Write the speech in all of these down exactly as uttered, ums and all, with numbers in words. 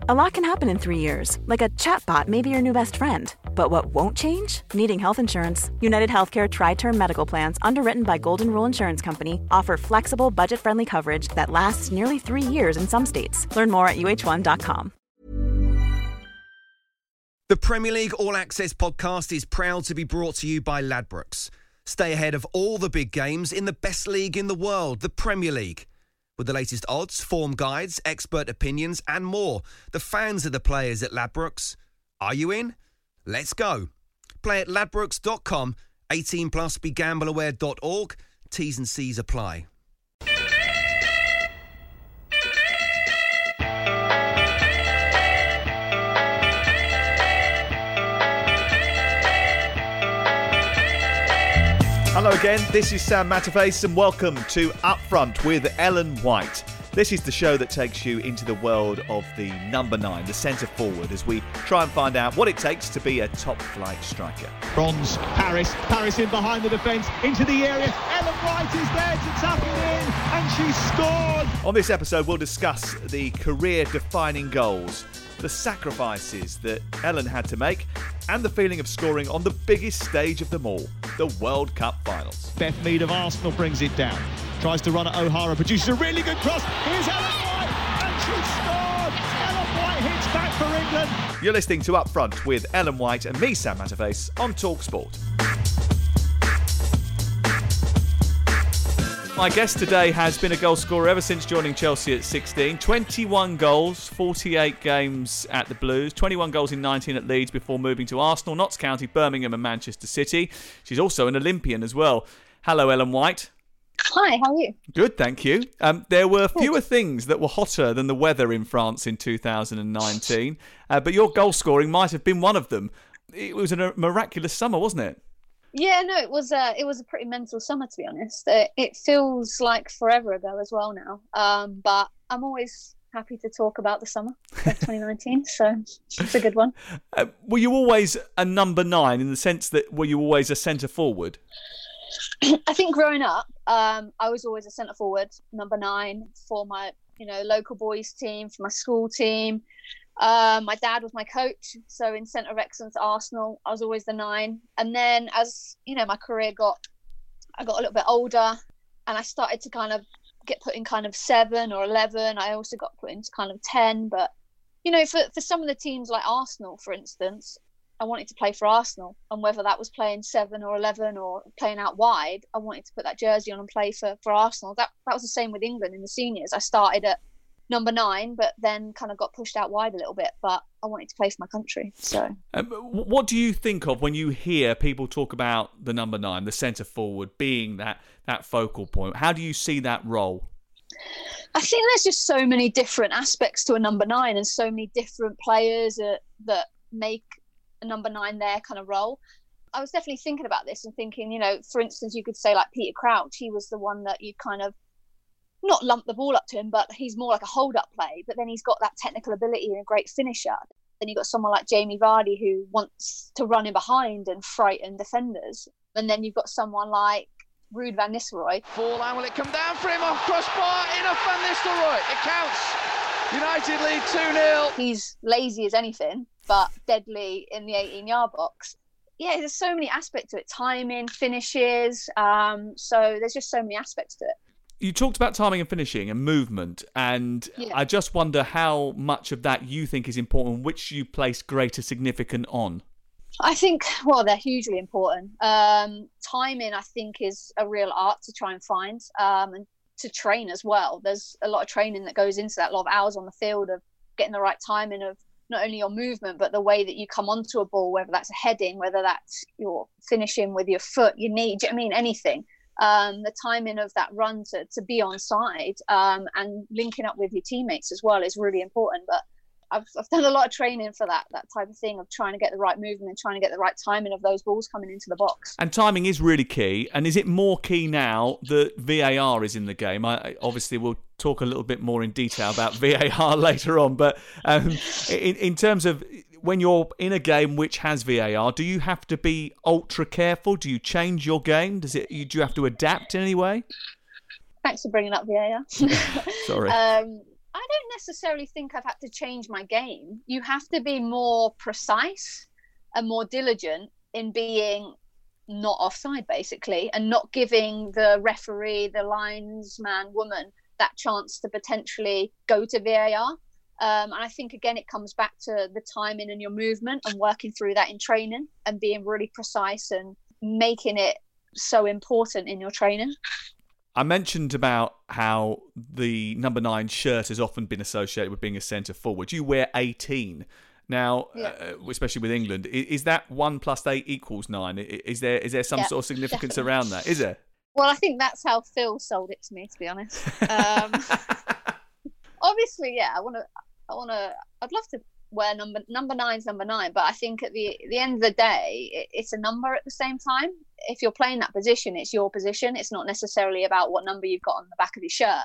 A lot can happen in three years, like a chatbot may be your new best friend. But what won't change? Needing health insurance. United Healthcare Tri-Term Medical Plans, underwritten by Golden Rule Insurance Company, offer flexible, budget-friendly coverage that lasts nearly three years in some states. Learn more at U H one dot com. The Premier League All Access podcast is proud to be brought to you by Ladbrokes. Stay ahead of all the big games in the best league in the world, the Premier League. With the latest odds, form guides, expert opinions and more, the fans are the players at Ladbrokes. Are you in? Let's go. Play at ladbrokes dot com, eighteen plus, be gamble aware dot org. T's and C's apply. Hello again, this is Sam Matterface and welcome to Upfront with Ellen White. This is the show that takes you into the world of the number nine, the centre forward, as we try and find out what it takes to be a top-flight striker. Bronze, Paris, Paris in behind the defence, into the area, Ellen White is there to tap it in, and she scored! On this episode, we'll discuss the career-defining goals, the sacrifices that Ellen had to make, and the feeling of scoring on the biggest stage of them all, the World Cup finals. Beth Mead of Arsenal brings it down. Tries to run at O'Hara, produces a really good cross. Here's Ellen White, and she scored! Ellen White hits back for England. You're listening to Upfront with Ellen White and me, Sam Matterface, on TalkSport. My guest today has been a goal scorer ever since joining Chelsea at sixteen. twenty-one goals, forty-eight games at the Blues, twenty-one goals in nineteen at Leeds before moving to Arsenal, Notts County, Birmingham and Manchester City. She's also an Olympian as well. Hello, Ellen White. Hi, how are you? Good, thank you. Um, there were fewer things that were hotter than the weather in France in two thousand nineteen, uh, but your goal scoring might have been one of them. It was a miraculous summer, wasn't it? Yeah, no, it was. Uh, it was a pretty mental summer, to be honest. Uh, it feels like forever ago as well now. Um, but I'm always happy to talk about the summer of twenty nineteen, so it's a good one. Uh, were you always a number nine in the sense that were you always a centre forward? I think growing up, um, I was always a centre forward, number nine for my, you know, local boys team, for my school team. Um, my dad was my coach, so in Centre of Excellence at Arsenal, I was always the nine. And then as, you know, my career got, I got a little bit older and I started to kind of get put in kind of seven or eleven. I also got put into kind of ten. But, you know, for, for some of the teams like Arsenal, for instance, I wanted to play for Arsenal. And whether that was playing seven or eleven or playing out wide, I wanted to put that jersey on and play for, for Arsenal. That, that was the same with England in the seniors. I started at number nine, but then kind of got pushed out wide a little bit. But I wanted to play for my country. So, um, what do you think of when you hear people talk about the number nine, the centre forward, being that that focal point? How do you see that role? I think there's just so many different aspects to a number nine, and so many different players uh, that make a number nine their kind of role. I was definitely thinking about this and thinking, you know, for instance, you could say like Peter Crouch. He was the one that you kind of not lump the ball up to him, but he's more like a hold-up play. But then he's got that technical ability and a great finisher. Then you've got someone like Jamie Vardy who wants to run in behind and frighten defenders. And then you've got someone like Ruud van Nistelrooy. Ball, and will it come down for him off crossbar? In off Van Nistelrooy. It counts. United lead two nil. He's lazy as anything, but deadly in the eighteen-yard box. Yeah, there's so many aspects to it. Timing, finishes. Um, so there's just so many aspects to it. You talked about timing and finishing and movement, and yeah. I just wonder how much of that you think is important, which you place greater significance on. I think, well, they're hugely important. Um, timing, I think, is a real art to try and find um, and to train as well. There's a lot of training that goes into that, a lot of hours on the field of getting the right timing of not only your movement, but the way that you come onto a ball, whether that's a heading, whether that's your finishing with your foot, your knee, do you know what I mean? Anything. Um, the timing of that run to, to be on side um, and linking up with your teammates as well is really important. But I've, I've done a lot of training for that that type of thing, of trying to get the right movement and trying to get the right timing of those balls coming into the box. And timing is really key. And is it more key now that V A R is in the game? I, obviously, we'll talk a little bit more in detail about V A R later on. But um, in, in terms of when you're in a game which has V A R, do you have to be ultra careful? Do you change your game? Does it? Do you have to adapt in any way? Thanks for bringing up V A R. Sorry. um, I don't necessarily think I've had to change my game. You have to be more precise and more diligent in being not offside, basically, and not giving the referee, the linesman, woman, that chance to potentially go to V A R. Um, and I think, again, it comes back to the timing and your movement and working through that in training and being really precise and making it so important in your training. I mentioned about how the number nine shirt has often been associated with being a centre forward. You wear eighteen. Now, yeah. uh, especially with England, is, is that one plus eight equals nine? Is there is there some yeah, sort of significance definitely. around that? Is there? Well, I think that's how Phil sold it to me, to be honest. Um, obviously, yeah, I want to, I want to, I'd love to wear number number nine's number nine, but I think at the the end of the day, it, it's a number at the same time. If you're playing that position, it's your position. It's not necessarily about what number you've got on the back of your shirt.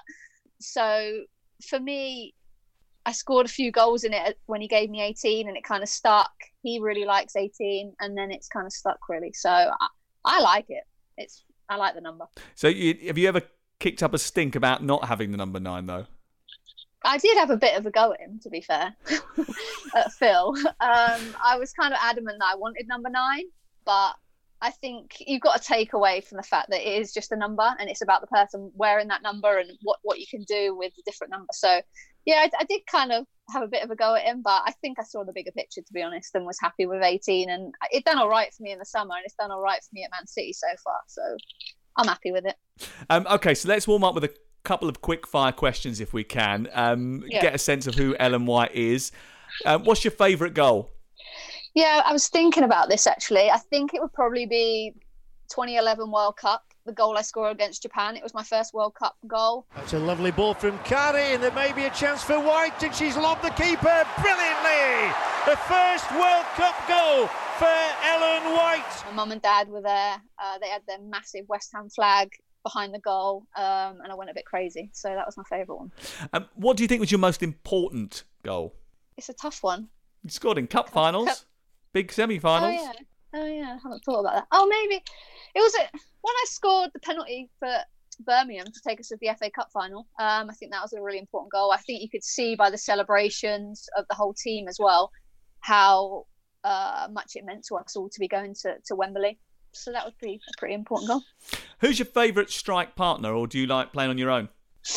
So for me, I scored a few goals in it when he gave me eighteen, and it kind of stuck. He really likes eighteen, and then it's kind of stuck, really. So I, I like it. It's I like the number. So you, have you ever kicked up a stink about not having the number nine, though? I did have a bit of a go at him, to be fair, at Phil. Um, I was kind of adamant that I wanted number nine, but I think you've got to take away from the fact that it is just a number, and it's about the person wearing that number and what, what you can do with the different number. So, yeah, I, I did kind of have a bit of a go at him, but I think I saw the bigger picture, to be honest, and was happy with eighteen. And it done all right for me in the summer, and it's done all right for me at Man City so far. So I'm happy with it. Um, okay, so let's warm up with a couple of quick fire questions if we can. Um, yeah. Get a sense of who Ellen White is. Uh, what's your favourite goal? Yeah, I was thinking about this actually. I think it would probably be twenty eleven World Cup, the goal I scored against Japan. It was my first World Cup goal. That's a lovely ball from Kari, and there may be a chance for White, and she's lobbed the keeper brilliantly. The first World Cup goal for Ellen White. My mum and dad were there. Uh, they had their massive West Ham flag behind the goal, um, and I went a bit crazy. So that was my favourite one. Um, what do you think was your most important goal? It's a tough one. You scored in cup finals, cup. Big semi-finals. Oh yeah, oh yeah. I haven't thought about that. Oh, maybe it was a, when I scored the penalty for Birmingham to take us to the F A Cup final. Um, I think that was a really important goal. I think you could see by the celebrations of the whole team as well how uh, much it meant to us all to be going to, to Wembley. So that would be a pretty important goal. Who's your favourite strike partner, or do you like playing on your own?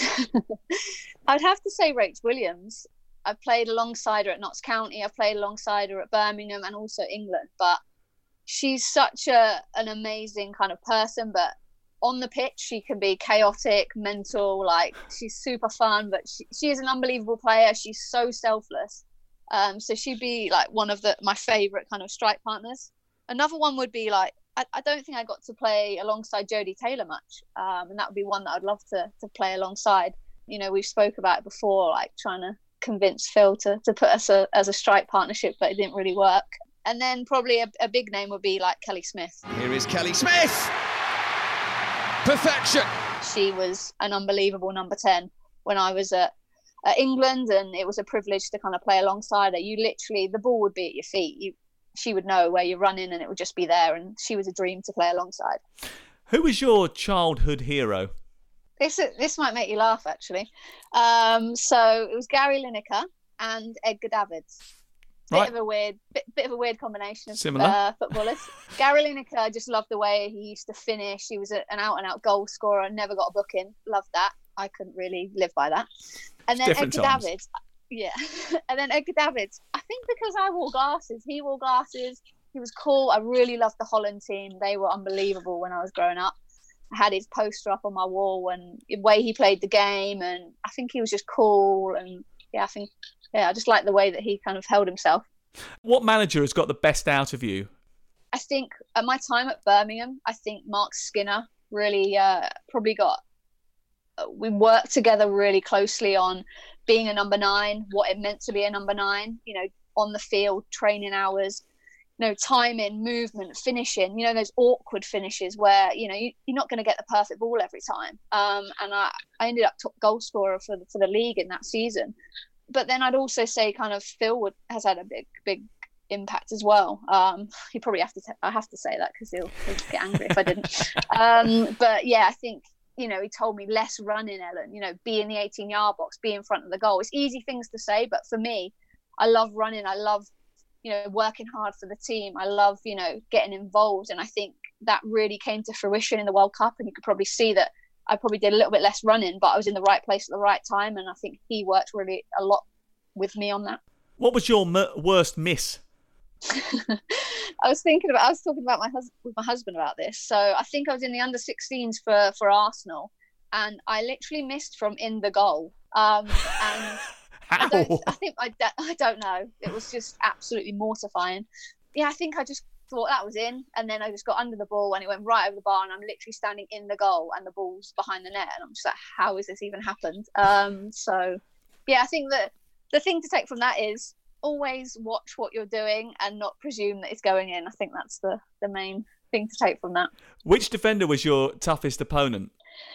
I'd have to say Rach Williams. I've played alongside her at Notts County. I've played alongside her at Birmingham and also England. But she's such a an amazing kind of person. But on the pitch, she can be chaotic, mental. Like, she's super fun. But she, she is an unbelievable player. She's so selfless. Um, so she'd be like one of the my favourite kind of strike partners. Another one would be like, I, I don't think I got to play alongside Jodie Taylor much. Um, and that would be one that I'd love to to play alongside. You know, we've spoke about it before, like trying to convince Phil to, to put us a, as a strike partnership, but it didn't really work. And then probably a, a big name would be like Kelly Smith. Here is Kelly Smith! Perfection! She was an unbelievable number ten when I was at, at England, and it was a privilege to kind of play alongside her. You literally, the ball would be at your feet. You, she would know where you're running and it would just be there, and she was a dream to play alongside. Who was your childhood hero? This this might make you laugh, actually. Um, so it was Gary Lineker and Edgar Davids. Bit right. of a weird, bit, bit of a weird combination of Similar. Uh, footballers. Gary Lineker, I just loved the way he used to finish. He was a, an out-and-out goal scorer. Never got a booking. Loved that. I couldn't really live by that. And then Different Edgar times. Davids, yeah. And then Edgar Davids. I think because I wore glasses, he wore glasses. He was cool. I really loved the Holland team. They were unbelievable when I was growing up. I had his poster up on my wall, and the way he played the game, and I think he was just cool. And yeah, I think yeah, I just like the way that he kind of held himself. What manager has got the best out of you? I think at my time at Birmingham, I think Mark Skinner really uh, probably got. Uh, we worked together really closely on being a number nine, what it meant to be a number nine. You know, on the field, training hours. You know, timing, movement, finishing, you know, those awkward finishes where, you know, you, you're not going to get the perfect ball every time. Um, and I, I ended up top goal scorer for the, for the league in that season. But then I'd also say kind of Phil would, has had a big, big impact as well. Um, you probably have to, t- I have to say that because he'll, he'll get angry if I didn't. Um, but yeah, I think you know, he told me less running, Ellen, you know, be in the eighteen yard box, be in front of the goal. It's easy things to say, but for me, I love running. I love, you know, working hard for the team. I love, you know, getting involved. And I think that really came to fruition in the World Cup. And you could probably see that I probably did a little bit less running, but I was in the right place at the right time. And I think he worked really a lot with me on that. What was your m- worst miss? I was thinking about, I was talking about my hus- with my husband about this. So I think I was in the under sixteens for, for Arsenal, and I literally missed from in the goal. Um, and How? I, don't, I think I, I don't know. It was just absolutely mortifying. Yeah, I think I just thought that was in, and then I just got under the ball and it went right over the bar, and I'm literally standing in the goal and the ball's behind the net, and I'm just like, how has this even happened? Um, so yeah, I think that the thing to take from that is always watch what you're doing and not presume that it's going in. I think that's the, the main thing to take from that. Which defender was your toughest opponent?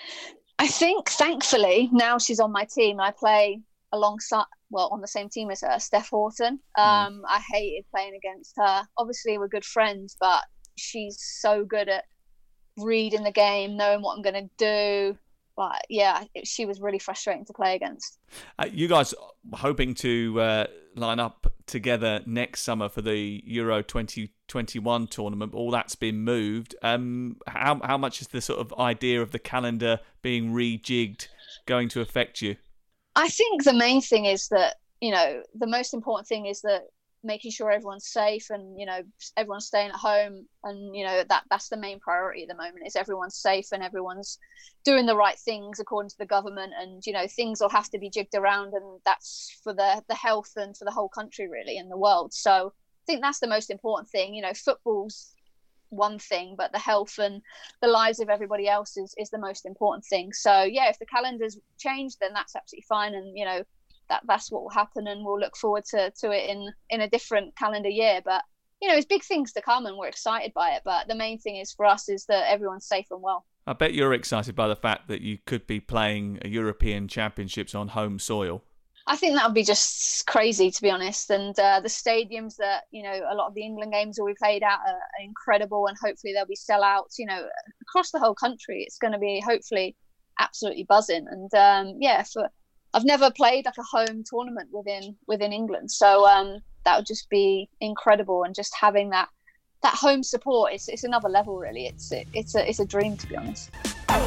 I think, thankfully, now she's on my team. I play alongside, well, on the same team as her, Steph Houghton. Um, mm. I hated playing against her. Obviously, we're good friends, but she's so good at reading the game, knowing what I'm going to do. But yeah, it, she was really frustrating to play against. Uh, you guys hoping to uh, line up together next summer for the Euro twenty twenty-one tournament? All that's been moved. Um, how how much is the sort of idea of the calendar being rejigged going to affect you? I think the main thing is that, you know, the most important thing is that making sure everyone's safe and, you know, everyone's staying at home, and, you know, that that's the main priority at the moment, is everyone's safe and everyone's doing the right things according to the government, and, you know, things will have to be jigged around, and that's for the the health and for the whole country really and the world. So I think that's the most important thing. You know, football's one thing, but the health and the lives of everybody else is is the most important thing. So yeah, if the calendar's changed, then that's absolutely fine, and, you know, that that's what will happen, and we'll look forward to, to it in, in a different calendar year. But, you know, it's big things to come and we're excited by it. But the main thing is for us is that everyone's safe and well. I bet you're excited by the fact that you could be playing a European Championships on home soil. I think that would be just crazy, to be honest. And uh, the stadiums that, you know, a lot of the England games will be played at are, are incredible, and hopefully there'll be sellouts, you know, across the whole country. It's going to be hopefully absolutely buzzing. And um, yeah, for I've never played like a home tournament within within England, so um, that would just be incredible. And just having that that home support, it's it's another level, really. It's it, it's a it's a dream, to be honest. There's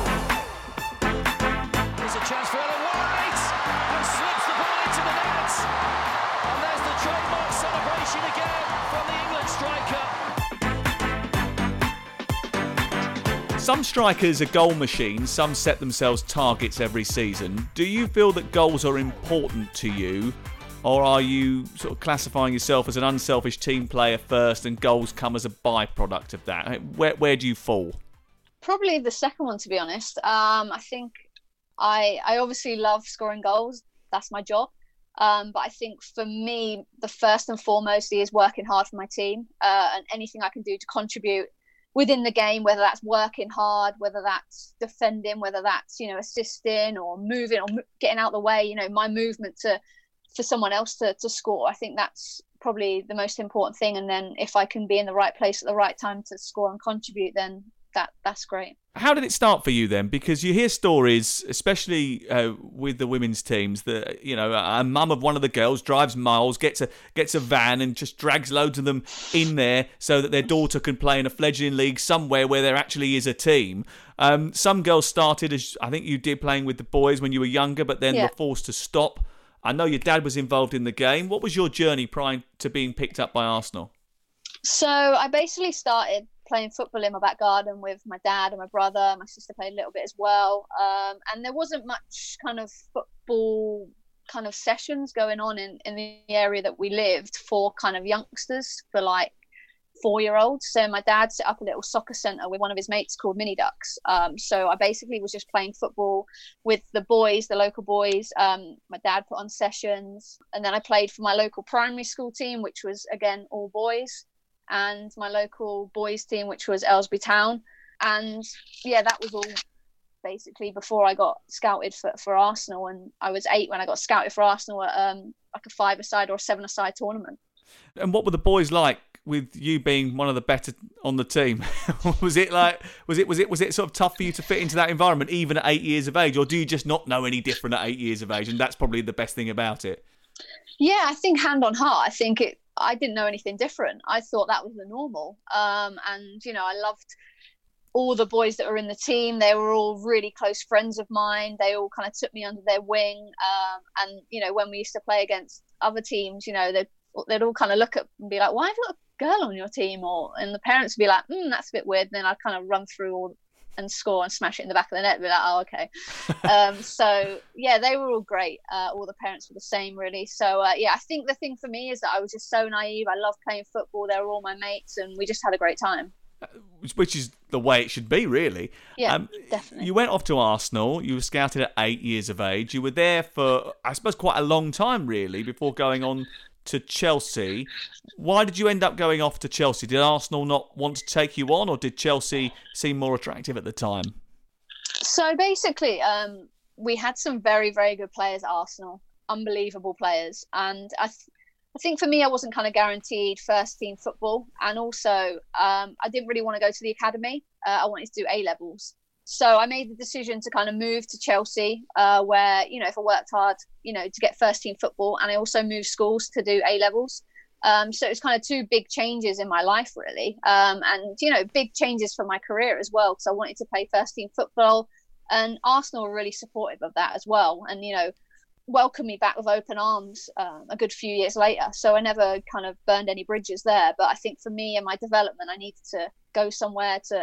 a chance for Ellen White, and slips the ball into the net, and there's the trademark celebration again from the England striker. Some strikers are goal machines, some set themselves targets every season. Do you feel that goals are important to you, or are you sort of classifying yourself as an unselfish team player first and goals come as a byproduct of that? Where where do you fall? Probably the second one, to be honest. Um, I think I I obviously love scoring goals. That's my job. Um, but I think for me, the first and foremost is working hard for my team, uh, and anything I can do to contribute within the game, whether that's working hard, whether that's defending, whether that's, you know, assisting or moving or getting out the way, you know, my movement to for someone else to, to score. I think that's probably the most important thing. And then if I can be in the right place at the right time to score and contribute, then that that's great. How did it start for you then? Because you hear stories, especially uh, with the women's teams, that, you know, a mum of one of the girls drives miles, gets a gets a van and just drags loads of them in there so that their daughter can play in a fledgling league somewhere where there actually is a team. Um, some girls started, as I think you did, playing with the boys when you were younger, but then yeah. were forced to stop. I know your dad was involved in the game. What was your journey prior to being picked up by Arsenal? So I basically started playing football in my back garden with my dad and my brother. My sister played a little bit as well. Um, and there wasn't much kind of football kind of sessions going on in, in the area that we lived for kind of youngsters, for like four-year-olds. So my dad set up a little soccer centre with one of his mates called Mini Ducks. Um, so I basically was just playing football with the boys, the local boys. Um, my dad put on sessions. And then I played for my local primary school team, which was, again, all boys, and my local boys team, which was Aylesbury Town. And yeah, that was all basically before I got scouted for, for Arsenal. And I was eight when I got scouted for Arsenal at um, like a five-a-side or a seven-a-side tournament. And what were the boys like with you being one of the better on the team, was it like was it was it was it sort of tough for you to fit into that environment even at eight years of age, or do you just not know any different at eight years of age, and that's probably the best thing about it? Yeah, I think hand on heart, I think it. I didn't know anything different. I thought that was the normal, um, and you know, I loved all the boys that were in the team. They were all really close friends of mine. They all kind of took me under their wing, um, and you know, when we used to play against other teams, you know, they'd, they'd all kind of look up and be like, "Why have you got a girl on your team?" Or and the parents would be like, mm, "That's a bit weird." And then I'd kind of run through all and score and smash it in the back of the net and be like, "Oh, okay." um, so yeah, they were all great. Uh, all the parents were the same, really. So uh, yeah, I think the thing for me is that I was just so naive. I loved playing football. They were all my mates, and we just had a great time. Which is the way it should be, really. Yeah, um, definitely. You went off to Arsenal. You were scouted at eight years of age. You were there for, I suppose, quite a long time, really, before going on to Chelsea. Why did you end up going off to Chelsea? Did Arsenal not want to take you on, or did Chelsea seem more attractive at the time? So basically, um, we had some very, very good players at Arsenal, unbelievable players. And I th- I think for me, I wasn't kind of guaranteed first team football. And also, um, I didn't really want to go to the academy. Uh, I wanted to do A-levels. So I made the decision to kind of move to Chelsea, uh, where, you know, if I worked hard, you know, to get first team football, and I also moved schools to do A-levels. Um, so it was kind of two big changes in my life, really. Um, and, you know, big changes for my career as well, because I wanted to play first team football. And Arsenal were really supportive of that as well. And, you know, welcomed me back with open arms um, a good few years later. So I never kind of burned any bridges there. But I think for me and my development, I needed to go somewhere to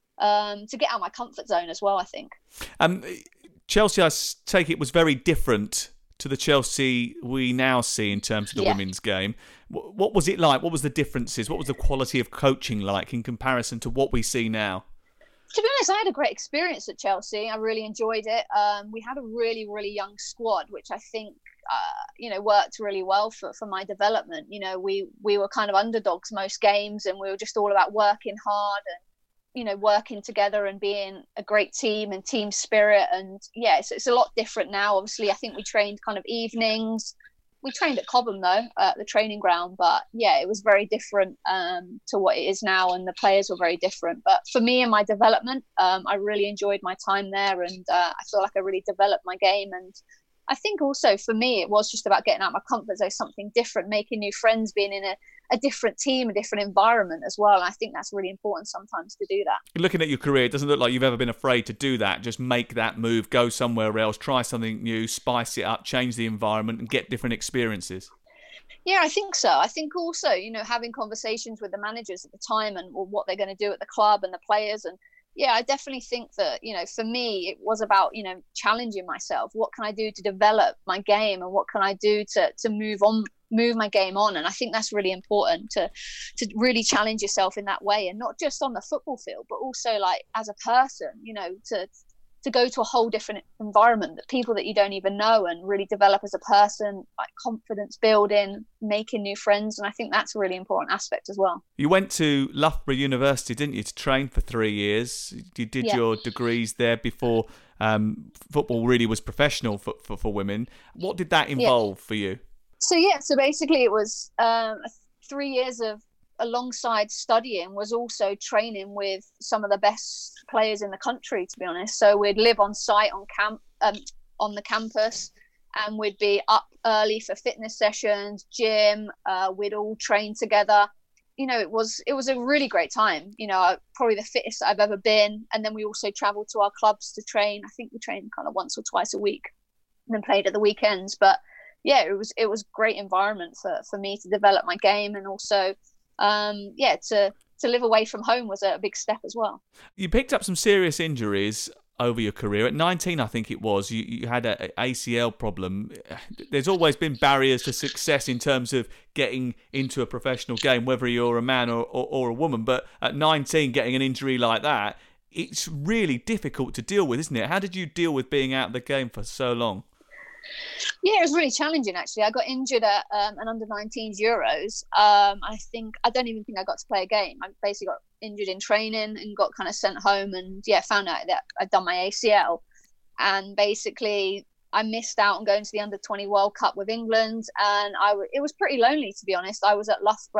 um, to get out of my comfort zone as well, I think. Um, Chelsea, I take it, was very different to the Chelsea we now see in terms of the yeah. women's game. What was it like? What was the differences? What was the quality of coaching like in comparison to what we see now? To be honest, I had a great experience at Chelsea. I really enjoyed it. Um, we had a really, really young squad, which I think, uh, you know, worked really well for, for my development. You know, we, we were kind of underdogs most games, and we were just all about working hard and, you know, working together and being a great team and team spirit. And yeah, so it's a lot different now. Obviously, I think we trained kind of evenings. We trained at Cobham, though, at the training ground. But yeah, it was very different um, to what it is now, and the players were very different. But for me and my development, um, I really enjoyed my time there, and uh, I feel like I really developed my game. And I think also for me, it was just about getting out of my comfort zone, something different, making new friends, being in a, a different team, a different environment as well. And I think that's really important sometimes to do that. Looking at your career, it doesn't look like you've ever been afraid to do that. Just make that move, go somewhere else, try something new, spice it up, change the environment and get different experiences. Yeah, I think so. I think also, you know, having conversations with the managers at the time and what they're going to do at the club and the players. And yeah, I definitely think that, you know, for me, it was about, you know, challenging myself. What can I do to develop my game, and what can I do to to move on, move my game on? And I think that's really important, to to really challenge yourself in that way, and not just on the football field, but also like as a person, you know, to to go to a whole different environment, that people that you don't even know, and really develop as a person, like confidence building, making new friends. And I think that's a really important aspect as well. You went to Loughborough University, didn't you, to train for three years? You did yeah. your degrees there before um, football really was professional for, for, for women. What did that involve yeah. for you? So, yeah, so basically it was um, three years of, alongside studying, was also training with some of the best players in the country, to be honest. So we'd live on site on camp um, on the campus, and we'd be up early for fitness sessions, gym. Uh, we'd all train together. You know, it was it was a really great time. You know, probably the fittest I've ever been. And then we also traveled to our clubs to train. I think we trained kind of once or twice a week, and then played at the weekends. But yeah, it was it was great environment for for me to develop my game, and also um yeah to to live away from home was a big step as well. You picked up some serious injuries over your career. At nineteen, I think it was, you, you had a, a A C L problem. There's always been barriers to success in terms of getting into a professional game, whether you're a man or, or, or a woman. But at nineteen, getting an injury like that, it's really difficult to deal with, isn't it? How did you deal with being out of the game for so long? Yeah, it was really challenging, actually. I got injured at um, an under nineteens Euros. Um, I think, I don't even think I got to play a game. I basically got injured in training and got kind of sent home, and yeah, found out that I'd done my A C L. And basically, I missed out on going to the under twenty World Cup with England. And I w- it was pretty lonely, to be honest. I was at Loughborough.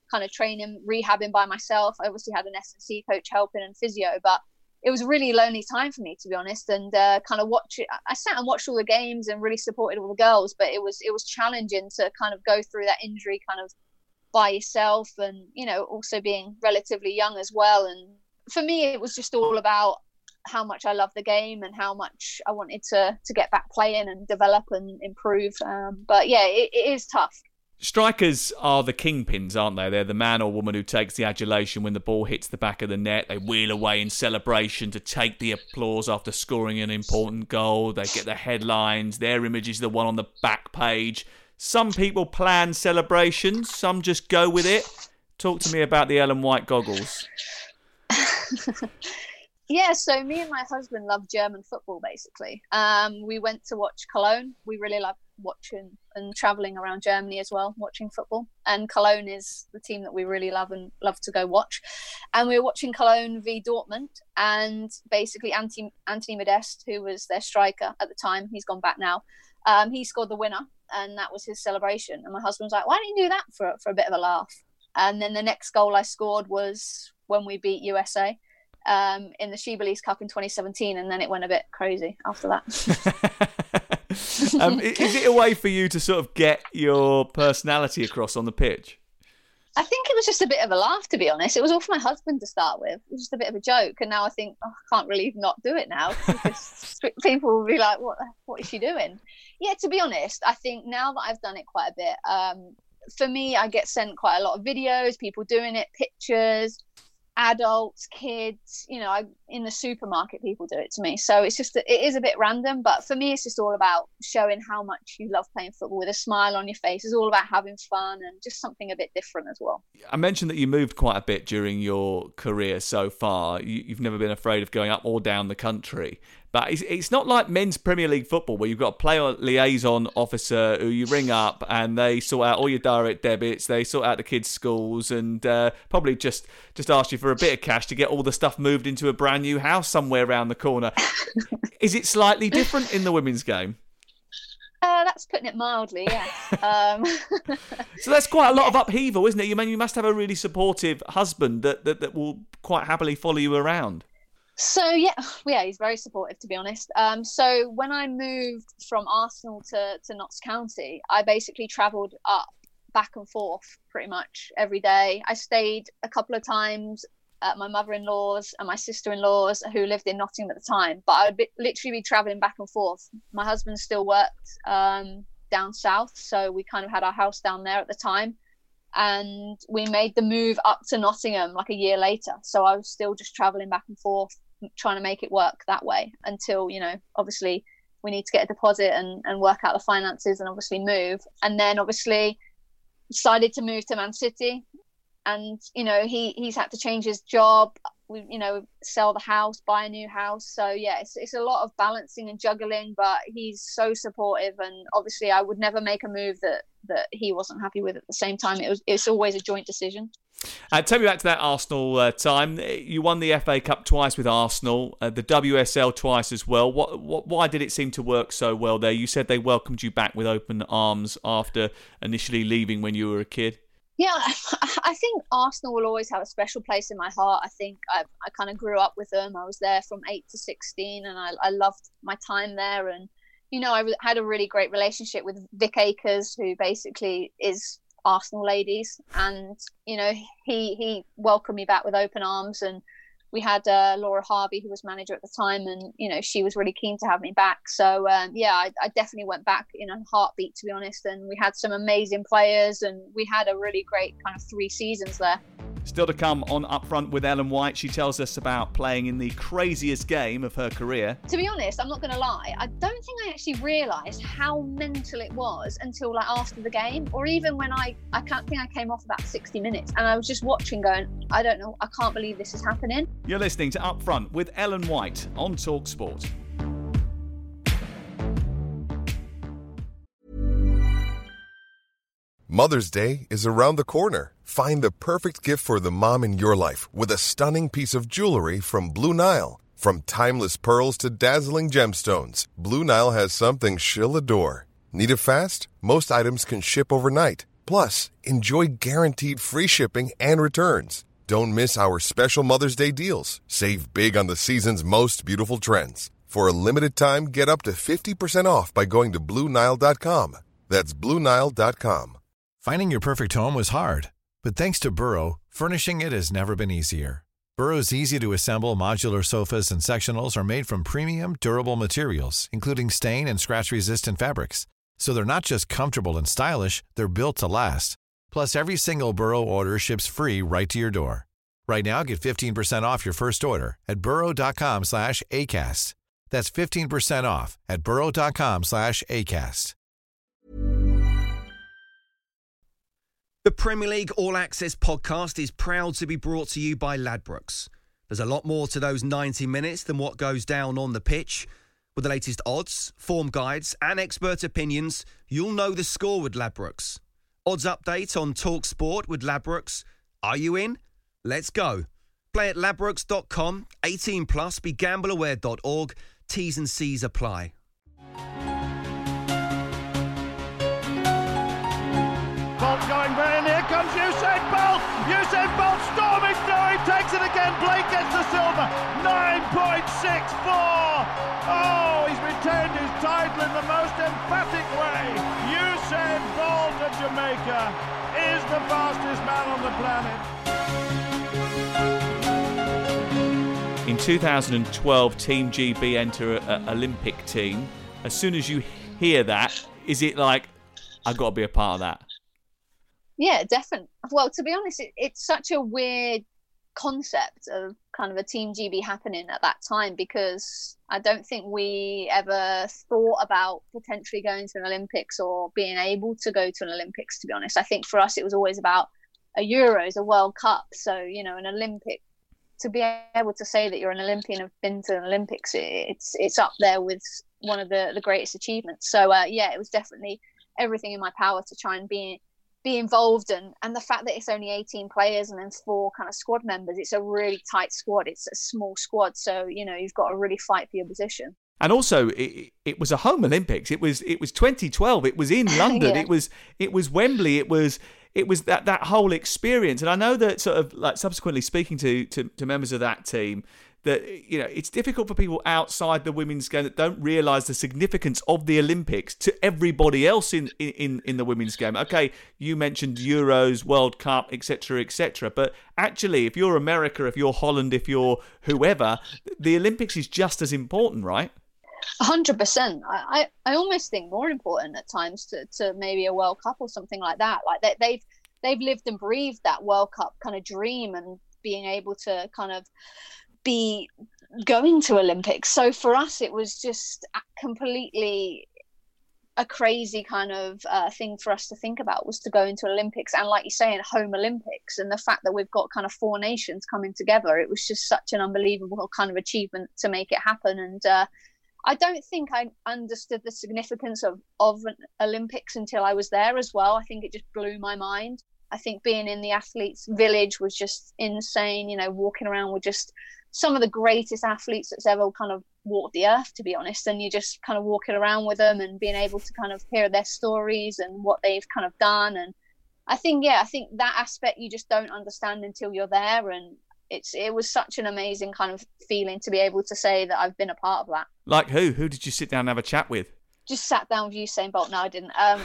kind of training, rehabbing by myself. I obviously had an S and C coach helping and physio, but it was a really lonely time for me, to be honest. And uh, kind of watch it. I sat and watched all the games and really supported all the girls, but it was it was challenging to kind of go through that injury kind of by yourself, and you know, also being relatively young as well. And for me, it was just all about how much I love the game and how much I wanted to to get back playing and develop and improve. Um, but yeah, it, it is tough. Strikers are the kingpins, aren't they? They're the man or woman who takes the adulation when the ball hits the back of the net. They wheel away in celebration to take the applause after scoring an important goal. They get the headlines. Their image is the one on the back page. Some people plan celebrations. Some just go with it. Talk to me about the Ellen White goggles. Yeah, so me and my husband love German football, basically. Um, we went to watch Cologne. We really love watching and travelling around Germany as well, watching football. And Cologne is the team that we really love and love to go watch. And we were watching Cologne v Dortmund. And basically Anthony, Anthony Modeste, who was their striker at the time, he's gone back now, um, he scored the winner. And that was his celebration. And my husband was like, why don't you do that for, for a bit of a laugh? And then the next goal I scored was when we beat U S A. Um, in the Shibboleth Cup in twenty seventeen, and then it went a bit crazy after that. um, is it a way for you to sort of get your personality across on the pitch? I think it was just a bit of a laugh, to be honest. It was all for my husband to start with. It was just a bit of a joke, and now I think, oh, I can't really not do it now, because people will be like, what, what is she doing? Yeah, to be honest, I think now that I've done it quite a bit, um, for me, I get sent quite a lot of videos, people doing it, pictures, adults, kids, you know, I, in the supermarket, people do it to me. So it's just, it is a bit random, but for me, it's just all about showing how much you love playing football with a smile on your face. It's all about having fun and just something a bit different as well. I mentioned that you moved quite a bit during your career so far. You, you've never been afraid of going up or down the country. But it's, it's not like men's Premier League football where you've got a player liaison officer who you ring up and they sort out all your direct debits, they sort out the kids' schools and uh, probably just, just ask you for a bit of cash to get all the stuff moved into a brand new house somewhere around the corner. Is it slightly different in the women's game? Uh, that's putting it mildly, yeah. Um, so that's quite a lot yeah. of upheaval, isn't it? You mean you must have a really supportive husband that, that, that will quite happily follow you around. So, yeah, yeah, he's very supportive, to be honest. Um, so when I moved from Arsenal to, to Notts County, I basically travelled up, back and forth pretty much every day. I stayed a couple of times at my mother-in-law's and my sister-in-law's who lived in Nottingham at the time. But I would be, literally be travelling back and forth. My husband still worked um, down south, so we kind of had our house down there at the time. And we made the move up to Nottingham like a year later. So I was still just travelling back and forth, trying to make it work that way until, you know, obviously we need to get a deposit and, and work out the finances and obviously move. And then obviously decided to move to Man City. And, you know, he, he's had to change his job, we, you know, sell the house, buy a new house. So, yeah, it's, it's a lot of balancing and juggling, but he's so supportive. And obviously I would never make a move that, that he wasn't happy with at the same time. It was it's always a joint decision. Uh, take me back to that Arsenal uh, time. You won the F A Cup twice with Arsenal, uh, the W S L twice as well. What, what, why did it seem to work so well there? You said they welcomed you back with open arms after initially leaving when you were a kid. Yeah, I think Arsenal will always have a special place in my heart. I think I, I kind of grew up with them. I was there from eight to sixteen and I, I loved my time there. And, you know, I had a really great relationship with Vic Akers, who basically is Arsenal ladies. And, you know, he, he welcomed me back with open arms. And we had uh, Laura Harvey, who was manager at the time. And, you know, she was really keen to have me back. So, um, yeah, I, I definitely went back in a heartbeat, to be honest. And we had some amazing players and we had a really great kind of three seasons there. Still to come on Upfront with Ellen White. She tells us about playing in the craziest game of her career. To be honest, I'm not going to lie, I don't think I actually realised how mental it was until like after the game, or even when I, I can't think I came off about sixty minutes and I was just watching going, I don't know, I can't believe this is happening. You're listening to Upfront with Ellen White on Talk Sport. Mother's Day is around the corner. Find the perfect gift for the mom in your life with a stunning piece of jewelry from Blue Nile. From timeless pearls to dazzling gemstones, Blue Nile has something she'll adore. Need it fast? Most items can ship overnight. Plus, enjoy guaranteed free shipping and returns. Don't miss our special Mother's Day deals. Save big on the season's most beautiful trends. For a limited time, get up to fifty percent off by going to Blue Nile dot com. That's Blue Nile dot com. Finding your perfect home was hard, but thanks to Burrow, furnishing it has never been easier. Burrow's easy-to-assemble modular sofas and sectionals are made from premium, durable materials, including stain and scratch-resistant fabrics. So they're not just comfortable and stylish, they're built to last. Plus, every single Burrow order ships free right to your door. Right now, get fifteen percent off your first order at burrow.com slash ACAST. That's fifteen percent off at burrow.com slash ACAST. The Premier League All Access podcast is proud to be brought to you by Ladbrokes. There's a lot more to those ninety minutes than what goes down on the pitch. With the latest odds, form guides and expert opinions, you'll know the score with Ladbrokes. Odds update on Talk Sport with Ladbrokes. Are you in? Let's go. Play at ladbrokes dot com, eighteen plus, be gamble aware dot org. T's and C's apply. Bolt going very near, comes Usain Bolt. Usain Bolt storming through, he takes it again. Blake gets the silver, nine point six four. Oh, he's retained his title in the most emphatic way. Usain Bolt of Jamaica is the fastest man on the planet. In two thousand twelve, Team G B enter an Olympic team. As soon as you hear that, is it like, I've got to be a part of that? Yeah, definitely. Well, to be honest, it, it's such a weird concept of kind of a Team G B happening at that time, because I don't think we ever thought about potentially going to an Olympics or being able to go to an Olympics, to be honest. I think for us, it was always about a Euros, a World Cup. So, you know, an Olympic, to be able to say that you're an Olympian and have been to an Olympics, it's it's up there with one of the, the greatest achievements. So, uh, yeah, it was definitely everything in my power to try and be be involved, and and the fact that it's only eighteen players and then four kind of squad members, it's a really tight squad, it's a small squad, so you know you've got to really fight for your position. And also it, it was a home Olympics. It was it was twenty twelve. It was in London. yeah. It was it was Wembley. It was it was that that whole experience. And I know that sort of like subsequently speaking to to, to members of that team, that, you know, it's difficult for people outside the women's game that don't realise the significance of the Olympics to everybody else in, in, in the women's game. Okay, you mentioned Euros, World Cup, et cetera, et cetera. But actually, if you're America, if you're Holland, if you're whoever, the Olympics is just as important, right? A hundred percent. I, I almost think more important at times to, to maybe a World Cup or something like that. Like they, they've they've lived and breathed that World Cup kind of dream and being able to kind of be going to Olympics. So for us, it was just completely a crazy kind of uh, thing for us to think about, was to go into Olympics, and like you say, in home Olympics, and the fact that we've got kind of four nations coming together, it was just such an unbelievable kind of achievement to make it happen. And uh, I don't think I understood the significance of, of an Olympics until I was there as well. I think it just blew my mind. I think being in the athletes' village was just insane, you know, walking around with just some of the greatest athletes that's ever kind of walked the earth, to be honest. And you're just kind of walking around with them and being able to kind of hear their stories and what they've kind of done. And I think, yeah, I think that aspect you just don't understand until you're there. And it's it was such an amazing kind of feeling to be able to say that I've been a part of that. Like who? Who did you sit down and have a chat with? Just sat down with Usain Bolt. No, I didn't. Um,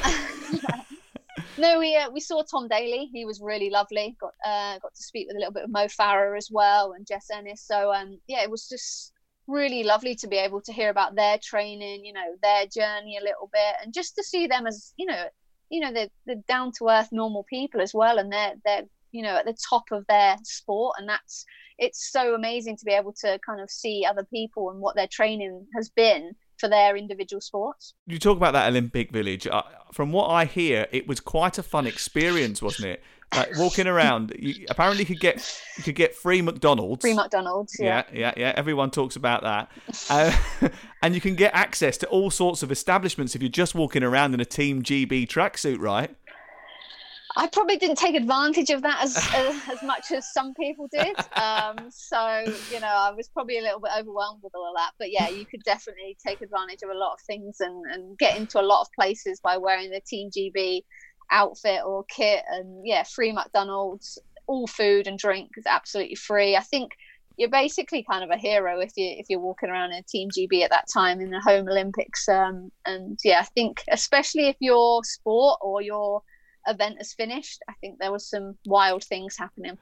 no, we uh, we saw Tom Daley. He was really lovely. Got uh, got to speak with a little bit of Mo Farah as well, and Jess Ennis. So um, yeah, it was just really lovely to be able to hear about their training, you know, their journey a little bit, and just to see them as, you know, you know, they're, they're down to earth, normal people as well, and they're they're you know at the top of their sport, and that's it's so amazing to be able to kind of see other people and what their training has been for their individual sports. You talk about that Olympic village. Uh, from what I hear, it was quite a fun experience, wasn't it? Like walking around, you apparently could get you could get free McDonald's. Free McDonald's, yeah, yeah, yeah. yeah. Everyone talks about that, uh, and you can get access to all sorts of establishments if you're just walking around in a Team G B tracksuit, right? I probably didn't take advantage of that as as, as much as some people did. Um, so, you know, I was probably a little bit overwhelmed with all of that. But yeah, you could definitely take advantage of a lot of things and, and get into a lot of places by wearing the Team G B outfit or kit. And yeah, free McDonald's, all food and drink is absolutely free. I think you're basically kind of a hero if you if you're walking around in Team G B at that time in the home Olympics. Um, and yeah, I think especially if your sport or your event is finished, I think there was some wild things happening.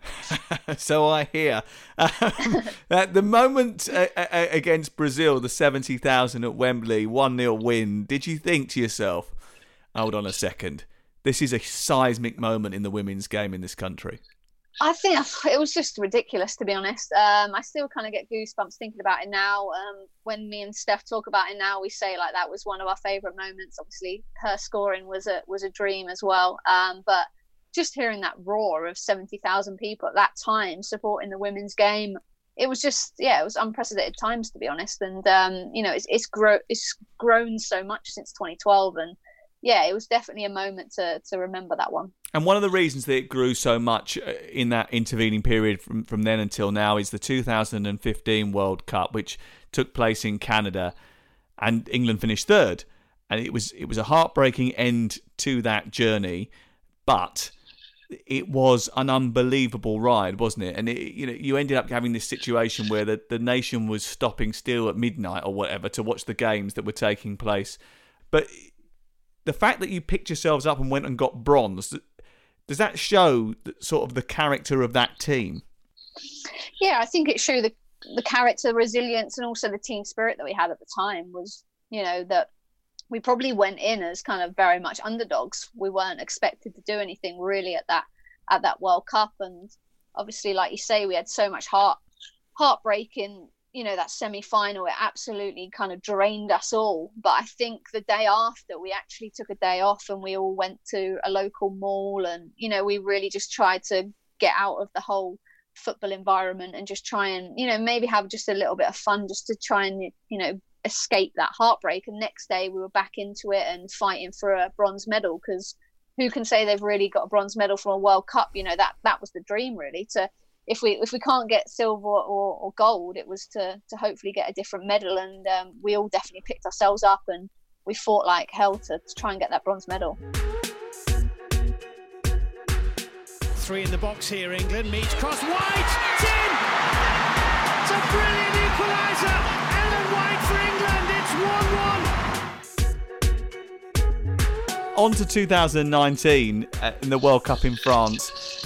So I hear. Uh, at the moment uh, uh, against Brazil, the seventy thousand at Wembley, one nil win, did you think to yourself, hold on a second, this is a seismic moment in the women's game in this country? I think it was just ridiculous, to be honest. Um, I still kind of get goosebumps thinking about it now. Um, when me and Steph talk about it now, we say like that was one of our favourite moments. Obviously, her scoring was a was a dream as well. Um, but just hearing that roar of seventy thousand people at that time supporting the women's game, it was just, yeah, it was unprecedented times, to be honest. And, um, you know, it's it's, grow- it's grown so much since twenty twelve. And, yeah, it was definitely a moment to to remember that one. And one of the reasons that it grew so much in that intervening period from, from then until now is the two thousand fifteen World Cup, which took place in Canada, and England finished third. And it was it was a heartbreaking end to that journey, but it was an unbelievable ride, wasn't it? And it, you know, you ended up having this situation where the, the nation was stopping still at midnight or whatever to watch the games that were taking place. But the fact that you picked yourselves up and went and got bronze, does that show sort of the character of that team? Yeah, I think it showed the the character, resilience, and also the team spirit that we had at the time. Was, you know, that we probably went in as kind of very much underdogs. We weren't expected to do anything really at that at that World Cup, and obviously, like you say, we had so much heart heartbreak in, you know, that semi-final. It absolutely kind of drained us all. But I think the day after, we actually took a day off and we all went to a local mall, and, you know, we really just tried to get out of the whole football environment and just try and, you know, maybe have just a little bit of fun just to try and, you know, escape that heartbreak. And next day we were back into it and fighting for a bronze medal, because who can say they've really got a bronze medal from a World Cup? You know, that that was the dream, really, to If we if we can't get silver or, or gold, it was to to hopefully get a different medal. And um, we all definitely picked ourselves up and we fought like hell to, to try and get that bronze medal. Three in the box here, England. Meets cross, White! It's in! It's a brilliant equaliser! Ellen White for England, it's one one! On to two thousand nineteen uh, in the World Cup in France.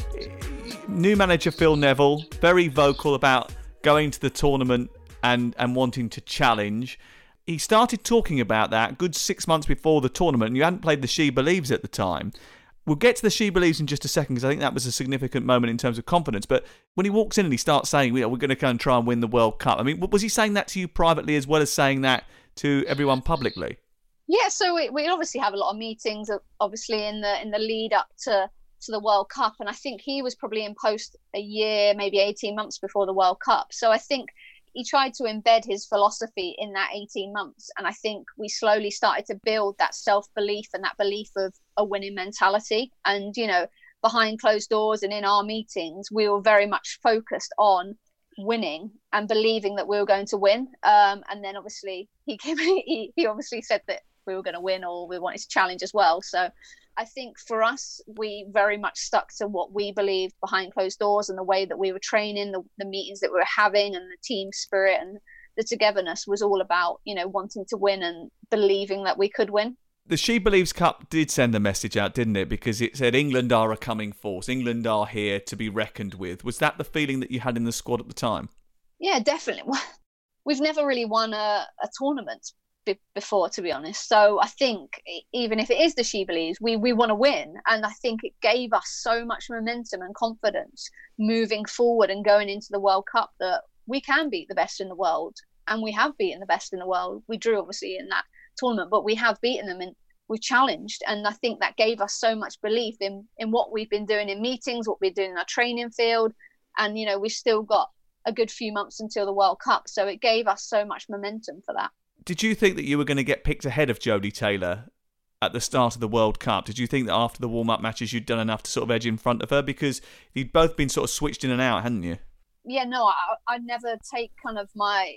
New manager Phil Neville, very vocal about going to the tournament and, and wanting to challenge. He started talking about that good six months before the tournament, and you hadn't played the She Believes at the time. We'll get to the She Believes in just a second, because I think that was a significant moment in terms of confidence. But when he walks in and he starts saying, you know, we're going to go and try and win the World Cup, I mean, was he saying that to you privately as well as saying that to everyone publicly? Yeah, so we, we obviously have a lot of meetings, obviously, in the in the lead up to to the World Cup, and I think he was probably in post a year, maybe eighteen months before the World Cup. So I think he tried to embed his philosophy in that eighteen months, and I think we slowly started to build that self-belief and that belief of a winning mentality. And, you know, behind closed doors and in our meetings, we were very much focused on winning and believing that we were going to win. Um, and then obviously he came, he, he obviously said that we were going to win, or we wanted to challenge as well. So I think for us, we very much stuck to what we believed behind closed doors, and the way that we were training, the, the meetings that we were having, and the team spirit and the togetherness was all about, you know, wanting to win and believing that we could win. The She Believes Cup did send a message out, didn't it? Because it said England are a coming force. England are here to be reckoned with. Was that the feeling that you had in the squad at the time? Yeah, definitely. We've never really won a, a tournament before, to be honest. So I think even if it is the She Believes, we we want to win, and I think it gave us so much momentum and confidence moving forward and going into the World Cup that we can beat the best in the world, and we have beaten the best in the world. We drew obviously in that tournament, but we have beaten them and we've challenged, and I think that gave us so much belief in in what we've been doing in meetings, what we're doing in our training field, and you know, we've still got a good few months until the World Cup, so it gave us so much momentum for that. Did you think that you were going to get picked ahead of Jodie Taylor at the start of the World Cup? Did you think that after the warm-up matches you'd done enough to sort of edge in front of her? Because you'd both been sort of switched in and out, hadn't you? Yeah, no, I, I never take kind of my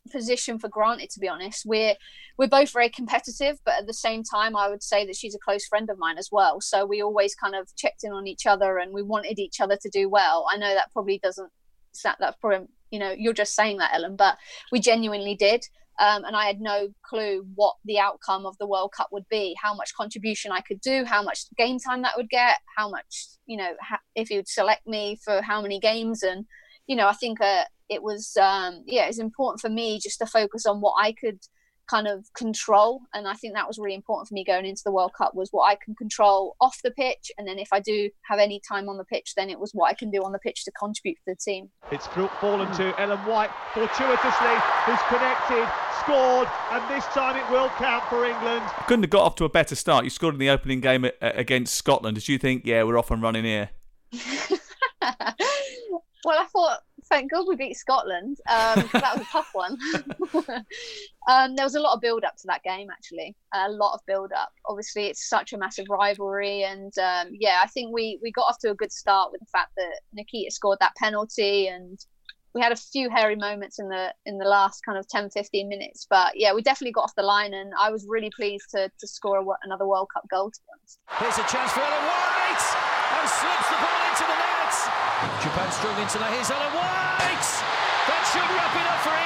position for granted, to be honest. We're we're both very competitive, but at the same time, I would say that she's a close friend of mine as well. So we always kind of checked in on each other, and we wanted each other to do well. I know that probably doesn't that that's probably, you know, you're just saying that, Ellen, but we genuinely did. Um, and I had no clue what the outcome of the World Cup would be, how much contribution I could do, how much game time that would get, how much, you know, ha- if he would select me for how many games. And, you know, I think uh, it was, um, yeah, it's important for me just to focus on what I could kind of control. And I think that was really important for me going into the World Cup, was what I can control off the pitch. And then if I do have any time on the pitch, then it was what I can do on the pitch to contribute to the team. It's fallen to Ellen White fortuitously, who's connected, scored, and this time it will count for England. Couldn't have got off to a better start. You scored in the opening game against Scotland. Did you think, yeah, we're off and running here? Well, I thought, thank God we beat Scotland, um, because that was a tough one. um, there was a lot of build-up to that game, actually. A lot of build-up. Obviously, it's such a massive rivalry. And, um, yeah, I think we, we got off to a good start with the fact that Nikita scored that penalty. And we had a few hairy moments in the in the last kind of ten, fifteen minutes. But, yeah, we definitely got off the line. And I was really pleased to, to score a, another World Cup goal, to be honest. Here's a chance for Ellen White, and slips the ball into the net. Japan struggling tonight. Here's Ellen White. That should wrap it up for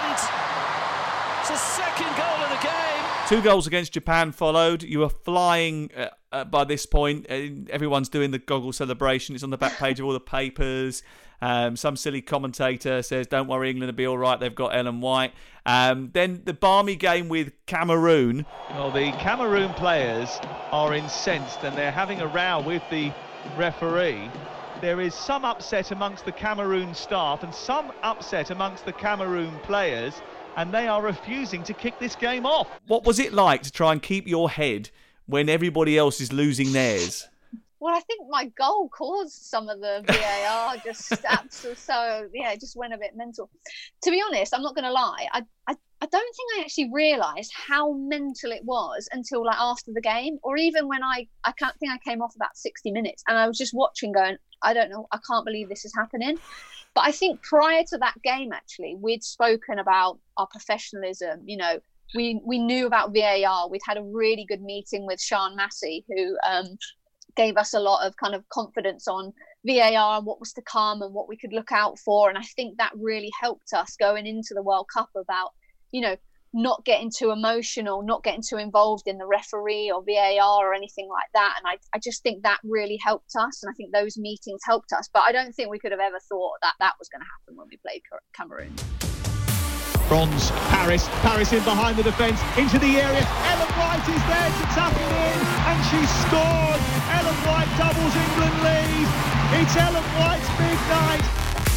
England. It's the second goal of the game. Two goals against Japan followed. You were flying uh, uh, by this point. Uh, everyone's doing the goggle celebration. It's on the back page of all the papers. Um, some silly commentator says, don't worry, England will be all right. They've got Ellen White. Um, then the balmy game with Cameroon. Well, the Cameroon players are incensed and they're having a row with the referee. There is some upset amongst the Cameroon staff and some upset amongst the Cameroon players, and they are refusing to kick this game off. What was it like to try and keep your head when everybody else is losing theirs? Well, I think my goal caused some of the V A R just absolutely, so yeah, it just went a bit mental. To be honest, I'm not going to lie, I, I I don't think I actually realised how mental it was until like after the game, or even when I I can't think I came off about sixty minutes and I was just watching going, I don't know, I can't believe this is happening. But I think prior to that game, actually, we'd spoken about our professionalism. You know, we we knew about V A R. We'd had a really good meeting with Sian Massey, who um, gave us a lot of kind of confidence on V A R and what was to come and what we could look out for. And I think that really helped us going into the World Cup about, you know, not getting too emotional, not getting too involved in the referee or V A R or anything like that. And I, I just think that really helped us. And I think those meetings helped us. But I don't think we could have ever thought that that was going to happen when we played Cameroon. Bronze, Paris, Paris in behind the defence, into the area. Ellen White is there to tap it in, and she scored. Ellen White doubles England lead. It's Ellen White's big night.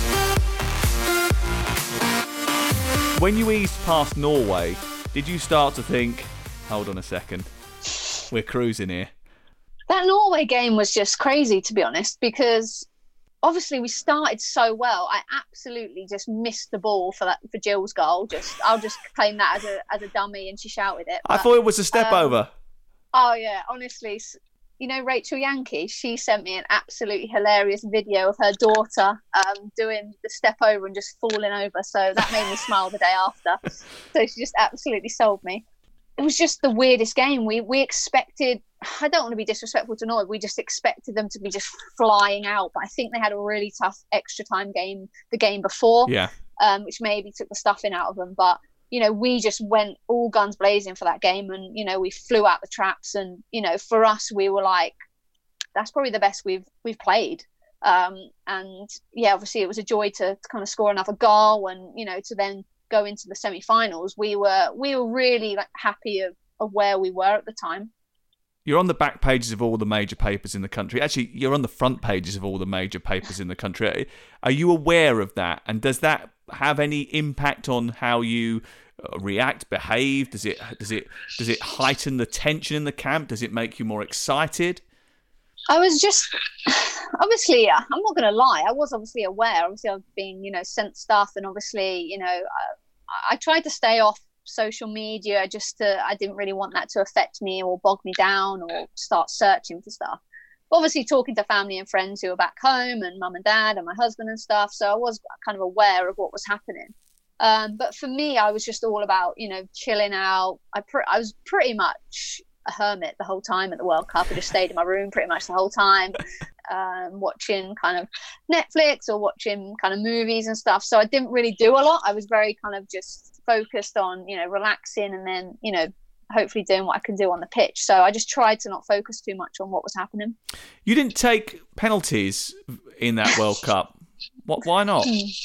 When you eased past Norway, did you start to think, hold on a second, we're cruising here? That Norway game was just crazy, to be honest, because obviously we started so well. I absolutely just missed the ball for that for Jill's goal. Just I'll just claim that as a as a dummy, and she shouted it. I but, thought it was a step um, over. Oh yeah, honestly, you know Rachel Yankee. She sent me an absolutely hilarious video of her daughter um, doing the step over and just falling over. So that made me smile the day after. So she just absolutely sold me. It was just the weirdest game. We we expected. I don't want to be disrespectful to Norway. We just expected them to be just flying out, but I think they had a really tough extra time game the game before, yeah, um, which maybe took the stuffing out of them. But you know, we just went all guns blazing for that game, and you know, we flew out the traps. And you know, for us, we were like, that's probably the best we've we've played. Um, and yeah, obviously, it was a joy to, to kind of score another goal, and you know, to then go into the semi-finals. We were we were really like happy of, of where we were at the time. You're on the back pages of all the major papers in the country. Actually, you're on the front pages of all the major papers in the country. Are you aware of that? And does that have any impact on how you react, behave? Does it does it does it heighten the tension in the camp? Does it make you more excited? I was just obviously, I'm not going to lie. I was obviously aware. Obviously, I've been you know sent stuff, and obviously, you know, I, I tried to stay off social media just to, I didn't really want that to affect me or bog me down or start searching for stuff. But obviously talking to family and friends who were back home and mum and dad and my husband and stuff, so I was kind of aware of what was happening. Um, but for me, I was just all about, you know, chilling out. I pr- I was pretty much a hermit the whole time at the World Cup. I just stayed in my room pretty much the whole time, um, watching kind of Netflix or watching kind of movies and stuff. So I didn't really do a lot. I was very kind of just focused on, you know, relaxing and then, you know, hopefully doing what I can do on the pitch. So I just tried to not focus too much on what was happening. You didn't take penalties in that World Cup. What? Why not?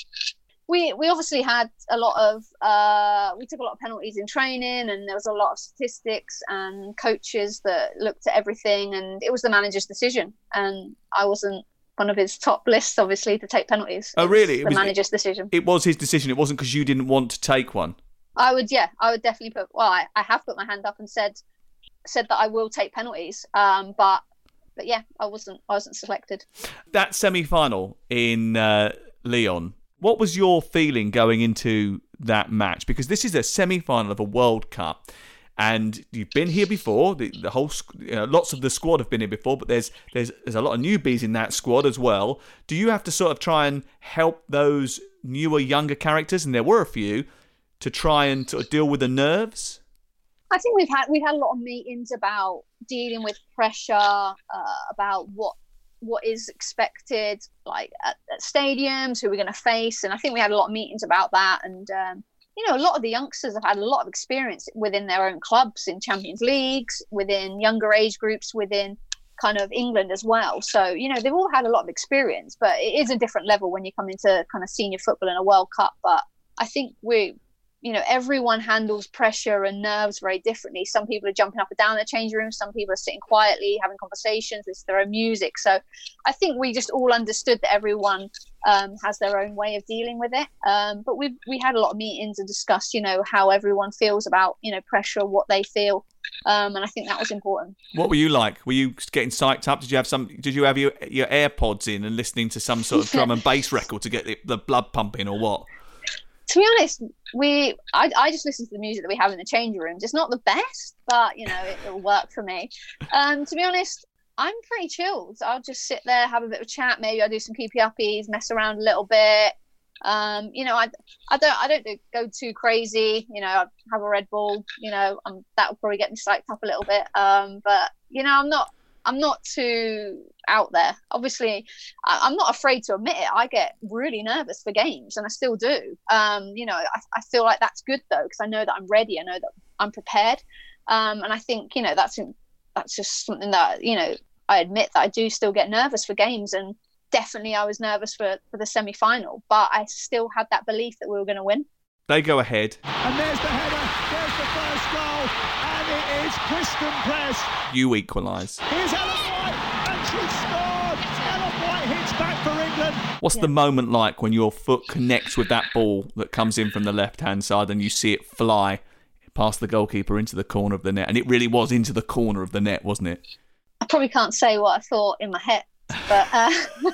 We we obviously had a lot of uh, we took a lot of penalties in training, and there was a lot of statistics and coaches that looked at everything, and it was the manager's decision, and I wasn't one of his top lists, obviously, to take penalties. Oh, really? It was the manager's decision. It was his decision. It wasn't because you didn't want to take one. I would, yeah, I would definitely put. Well, I, I have put my hand up and said said that I will take penalties, um, but but yeah, I wasn't I wasn't selected. That semi-final in uh, Lyon. What was your feeling going into that match? Because this is a semi-final of a World Cup, and you've been here before. The, the whole, you know, lots of the squad have been here before, but there's there's there's a lot of newbies in that squad as well. Do you have to sort of try and help those newer, younger characters, and there were a few, to try and sort of deal with the nerves? I think we've had we've had a lot of meetings about dealing with pressure, uh, about what. what is expected, like at, at stadiums, who we're going to face. And I think we had a lot of meetings about that. And, um, you know, a lot of the youngsters have had a lot of experience within their own clubs, in Champions Leagues, within younger age groups, within kind of England as well. So, you know, they've all had a lot of experience, but it is a different level when you come into kind of senior football in a World Cup. But I think we, you know, everyone handles pressure and nerves very differently. Some people are jumping up and down in the changing room. Some people are sitting quietly, having conversations with their own music. So I think we just all understood that everyone um, has their own way of dealing with it. Um, but we we had a lot of meetings and discussed, you know, how everyone feels about, you know, pressure, what they feel. Um, and I think that was important. What were you like? Were you getting psyched up? Did you have some? Did you have your, your AirPods in and listening to some sort of drum and bass record to get the, the blood pumping, or what? To be honest, we I, I just listen to the music that we have in the changing rooms. It's not the best, but, you know, it, it'll work for me. Um, to be honest, I'm pretty chilled. I'll just sit there, have a bit of a chat. Maybe I'll do some keepy uppies, mess around a little bit. Um, you know, I, I don't I don't do, go too crazy. You know, I have a Red Bull. You know, um, that'll probably get me psyched up a little bit. Um, but you know, I'm not I'm not too out there. Obviously, I, I'm not afraid to admit it. I get really nervous for games, and I still do. Um, you know, I, I feel like that's good though, because I know that I'm ready. I know that I'm prepared. Um, and I think, you know, that's that's just something that, you know, I admit that I do still get nervous for games, and definitely I was nervous for, for the semi-final, but I still had that belief that we were going to win. They go ahead. And there's the header, there's the first goal, and it is Kristen Press. You equalise. Here's Ellen White, and she scored. Ellen White hits back for England. What's Yeah. the moment like when your foot connects with that ball that comes in from the left-hand side and you see it fly past the goalkeeper into the corner of the net? And it really was into the corner of the net, wasn't it? I probably can't say what I thought in my head, but uh,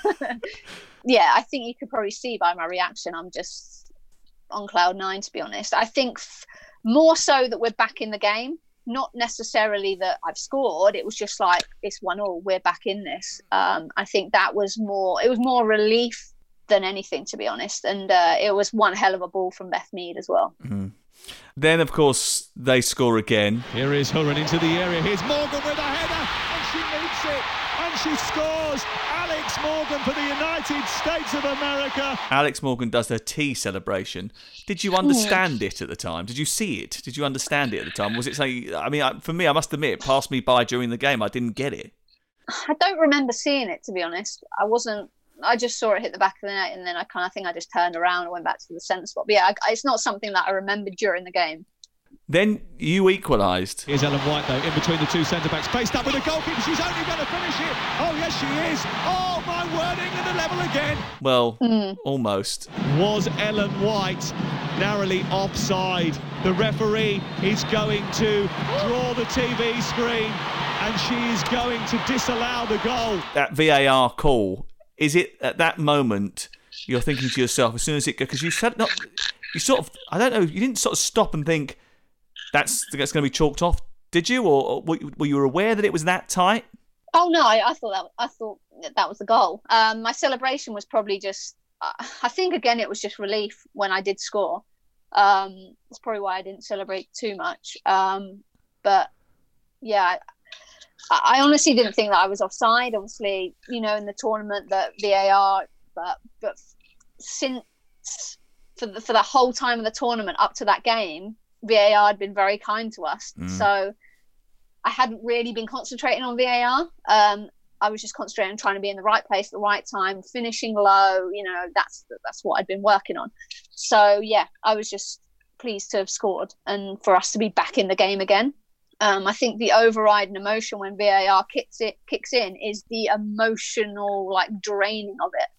yeah, I think you could probably see by my reaction, I'm just on cloud nine, to be honest. I think f- more so that we're back in the game, not necessarily that I've scored. It was just like, it's one all, we're back in this. Um, I think that was more, it was more relief than anything, to be honest. And uh, it was one hell of a ball from Beth Mead as well. Mm. Then, of course, they score again. Here is Hurren into the area. Here's Morgan with a header, and she meets it, and she scores. Alex Morgan for the United States of America. Alex Morgan does her tea celebration. Did you understand it at the time? Did you see it? Did you understand it at the time? Was it something? I mean, for me, I must admit, it passed me by during the game. I didn't get it. I don't remember seeing it, to be honest. I wasn't. I just saw it hit the back of the net, and then I kind of think I just turned around and went back to the centre spot. But yeah, I, it's not something that I remembered during the game. Then you equalised. Here's Ellen White, though, in between the two centre-backs. Faced up with the goalkeeper. She's only going to finish it. Oh, yes, she is. Oh, my word, England are level again. Well, Mm. almost. Was Ellen White narrowly offside? The referee is going to draw the T V screen, and she is going to disallow the goal. That V A R call, is it at that moment you're thinking to yourself, as soon as it goes, because you said not, you sort of, I don't know, you didn't sort of stop and think that's that's going to be chalked off, did you? Or were you, were you aware that it was that tight? Oh no, I, I thought that I thought that, that was the goal. Um, my celebration was probably just, uh, I think again it was just relief when I did score. Um, that's probably why I didn't celebrate too much. Um, but yeah, I, I honestly didn't think that I was offside. Obviously, you know, in the tournament that V A R, but but since for the, for the whole time of the tournament up to that game, V A R had been very kind to us. Mm. So I hadn't really been concentrating on V A R. Um, I was just concentrating on trying to be in the right place at the right time, finishing low. You know, that's that's what I'd been working on. So yeah, I was just pleased to have scored and for us to be back in the game again. Um, I think the overriding emotion when V A R kicks it kicks in is the emotional like draining of it,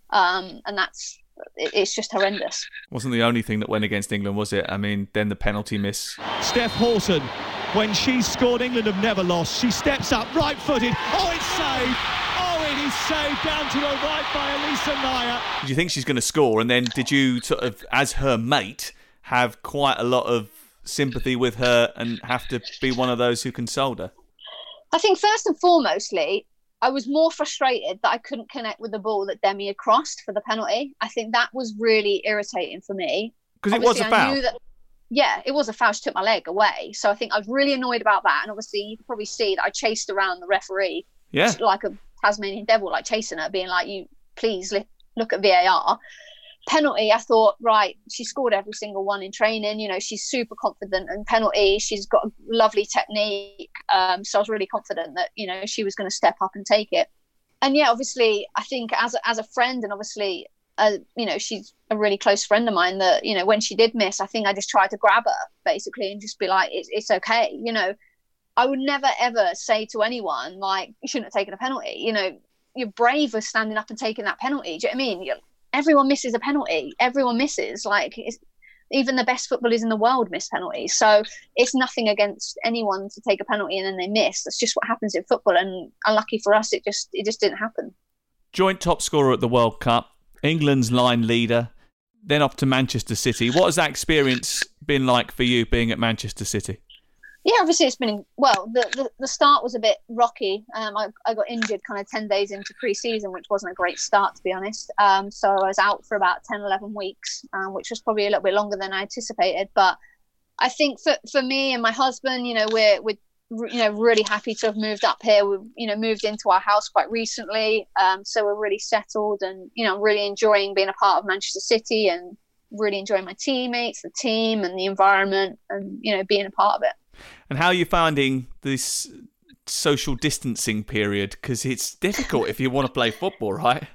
um, and that's it, it's just horrendous. Wasn't the only thing that went against England, was it? I mean, then the penalty miss. Steph Houghton, when she scored, England have never lost. She steps up, right-footed. Oh, it's saved. Oh, it is saved down to the right by Elisa Naya. Did you think she's going to score? And then did you sort of, as her mate, have quite a lot of sympathy with her and have to be one of those who consoled her? I think first and foremostly, I was more frustrated that I couldn't connect with the ball that Demi had crossed for the penalty. I think that was really irritating for me. Because it was a foul. I knew that, yeah, it was a foul. She took my leg away. So I think I was really annoyed about that. And obviously, you can probably see that I chased around the referee yeah. like a Tasmanian devil, like chasing her, being like, "You please li- look at V A R." Penalty, I thought, right, she scored every single one in training. You know, she's super confident in penalty. She's got a lovely technique. Um, so I was really confident that, you know, she was going to step up and take it. And yeah, obviously, I think as a, as a friend, and obviously, uh, you know, she's a really close friend of mine, that, you know, when she did miss, I think I just tried to grab her basically and just be like, it's, it's okay. You know, I would never, ever say to anyone, like, you shouldn't have taken a penalty. You know, you're brave for standing up and taking that penalty. Do you know what I mean? You're, everyone misses a penalty. Everyone misses. Like, it's, even the best footballers in the world miss penalties. So it's nothing against anyone to take a penalty and then they miss. That's just what happens in football. And unlucky for us, it just it just didn't happen. Joint top scorer at the World Cup, England's line leader, then off to Manchester City. What has that experience been like for you, being at Manchester City? Yeah, obviously it's been, well, the, the, the start was a bit rocky. Um, I, I got injured kind of ten days into pre-season, which wasn't a great start, to be honest. Um, so I was out for about ten, eleven weeks, um, which was probably a little bit longer than I anticipated. But I think for, for me and my husband, you know, we're, we're you know, really happy to have moved up here. We've, you know, moved into our house quite recently. Um, so we're really settled and, you know, I'm really enjoying being a part of Manchester City and really enjoying my teammates, the team and the environment and, you know, being a part of it. And how are you finding this social distancing period? Because it's difficult if you want to play football, right?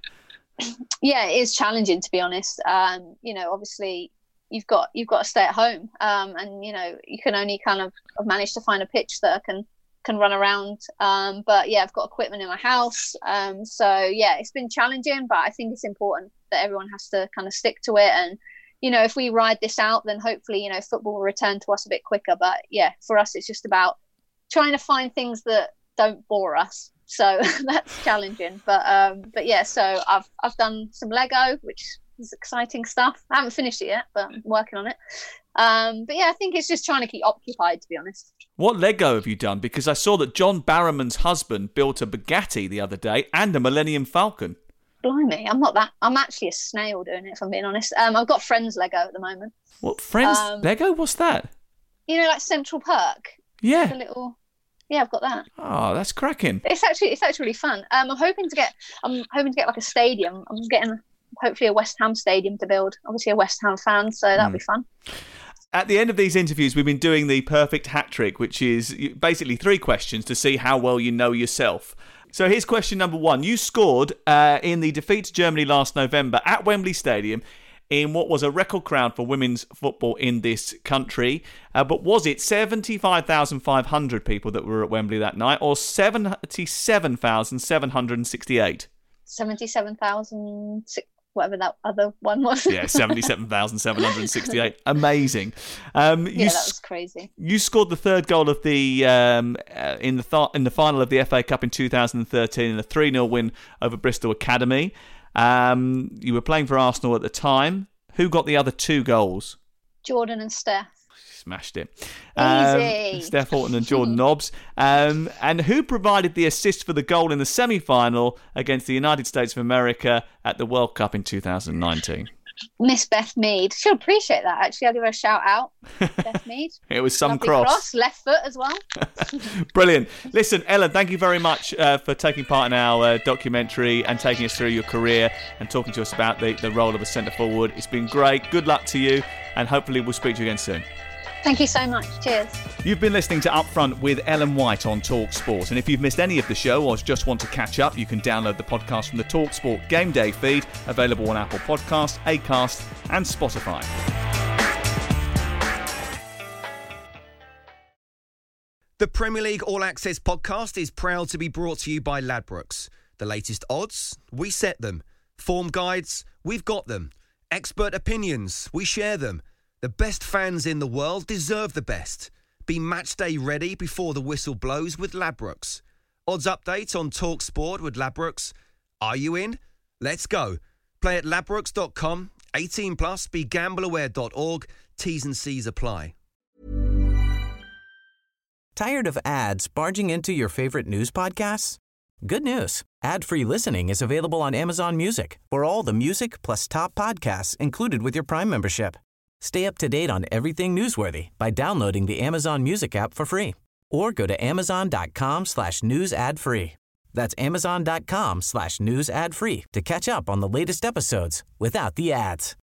Yeah, it is challenging, to be honest. Um, you know, obviously you've got you've got to stay at home, um, and you know you can only kind of manage to find a pitch that can can run around. Um, but yeah, I've got equipment in my house, um, so yeah, it's been challenging. But I think it's important that everyone has to kind of stick to it and. You know, if we ride this out, then hopefully, you know, football will return to us a bit quicker. But yeah, for us, it's just about trying to find things that don't bore us. So that's challenging. But um, but yeah, so I've I've done some Lego, which is exciting stuff. I haven't finished it yet, but I'm working on it. Um, but yeah, I think it's just trying to keep occupied, to be honest. What Lego have you done? Because I saw that John Barrowman's husband built a Bugatti the other day and a Millennium Falcon. Blimey, I'm not that. I'm actually a snail doing it, if I'm being honest. Um, I've got Friends Lego at the moment. What Friends um, Lego? What's that? You know, like Central Perk. Yeah. The little. Yeah, I've got that. Oh, that's cracking. It's actually it's actually really fun. Um, I'm hoping to get. I'm hoping to get like a stadium. I'm getting hopefully a West Ham stadium to build. Obviously a West Ham fan, so that'll mm. be fun. At the end of these interviews, we've been doing the perfect hat trick, which is basically three questions to see how well you know yourself. So here's question number one. You scored uh, in the defeat to Germany last November at Wembley Stadium in what was a record crowd for women's football in this country. Uh, but was it seventy-five thousand five hundred people that were at Wembley that night or seventy-seven thousand seven hundred sixty-eight? seventy-seven thousand, whatever that other one was. Yeah, seventy-seven thousand seven hundred sixty-eight. Amazing. Um, yeah, you, that was crazy. You scored the third goal of the um, uh, in the th- in the final of the F A Cup in two thousand thirteen in a three nil win over Bristol Academy. Um, you were playing for Arsenal at the time. Who got the other two goals? Jordan and Steph. Smashed it. Easy. Um, Steph Houghton and Jordan Nobbs. Um, and who provided the assist for the goal in the semi-final against the United States of America at the World Cup in two thousand nineteen? Miss Beth Mead. She'll appreciate that, actually. I'll give her a shout out. Beth Mead. It was some Lovely cross. cross. Left foot as well. Brilliant. Listen, Ellen, thank you very much uh, for taking part in our uh, documentary and taking us through your career and talking to us about the, the role of a centre forward. It's been great. Good luck to you, and hopefully we'll speak to you again soon. Thank you so much. Cheers. You've been listening to Upfront with Ellen White on TalkSport. And if you've missed any of the show or just want to catch up, you can download the podcast from the TalkSport Game Day feed, available on Apple Podcasts, Acast and Spotify. The Premier League All Access podcast is proud to be brought to you by Ladbrokes. The latest odds, we set them. Form guides, we've got them. Expert opinions, we share them. The best fans in the world deserve the best. Be match day ready before the whistle blows with Ladbrokes. Odds update on TalkSport with Ladbrokes. Are you in? Let's go. Play at ladbrokes dot com. eighteen plus. Be gamble aware dot org. T's and C's apply. Tired of ads barging into your favorite news podcasts? Good news. Ad-free listening is available on Amazon Music for all the music plus top podcasts included with your Prime membership. Stay up to date on everything newsworthy by downloading the Amazon Music app for free or go to amazon.com slash news ad free. That's amazon.com slash news ad free to catch up on the latest episodes without the ads.